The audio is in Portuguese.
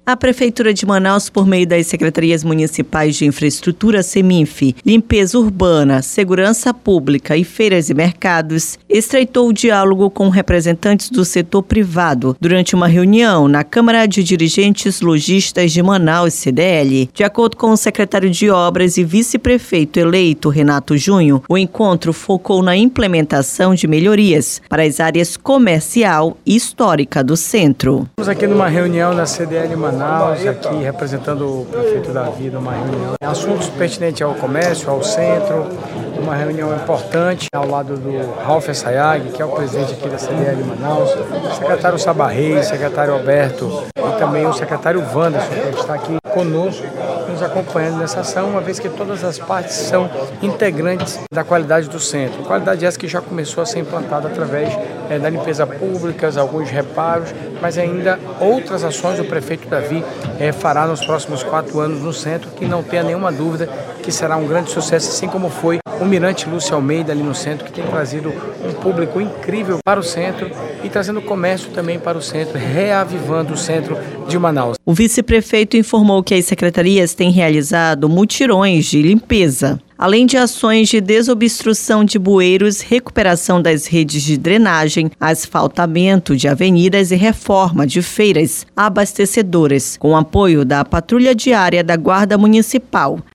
A Prefeitura de Manaus, por meio das Secretarias Municipais de Infraestrutura (SEMINF), Limpeza Urbana, Segurança Pública e Feiras e Mercados, estreitou o diálogo com representantes do setor privado durante uma reunião na Câmara de Dirigentes Lojistas de Manaus, CDL. De acordo com o secretário de Obras e vice-prefeito eleito, Renato Junho, o encontro focou na implementação de melhorias para as áreas comercial e histórica do centro. Estamos aqui numa reunião da CDL Manaus, aqui representando o prefeito Davi, numa reunião. Assuntos pertinentes ao comércio, ao centro, uma reunião importante ao lado do Ralf Sayag, que é o presidente aqui da CDL Manaus, o secretário Sabarrei, secretário Alberto e também o secretário Wanderson, que está aqui conosco, nos acompanhando nessa ação, uma vez que todas as partes são integrantes da qualidade do centro. Qualidade essa que já começou a ser implantada através da limpeza pública, alguns reparos, mas ainda outras ações o prefeito Davi fará nos próximos 4 anos no centro, que não tenha nenhuma dúvida que será um grande sucesso, assim como foi o Mirante Lúcio Almeida ali no centro, que tem trazido um público incrível para o centro e trazendo comércio também para o centro, reavivando o centro de Manaus. O vice-prefeito informou que as secretarias têm realizado mutirões de limpeza, além de ações de desobstrução de bueiros, recuperação das redes de drenagem, asfaltamento de avenidas e reforma de feiras abastecedoras, com apoio da Patrulha Diária da Guarda Municipal.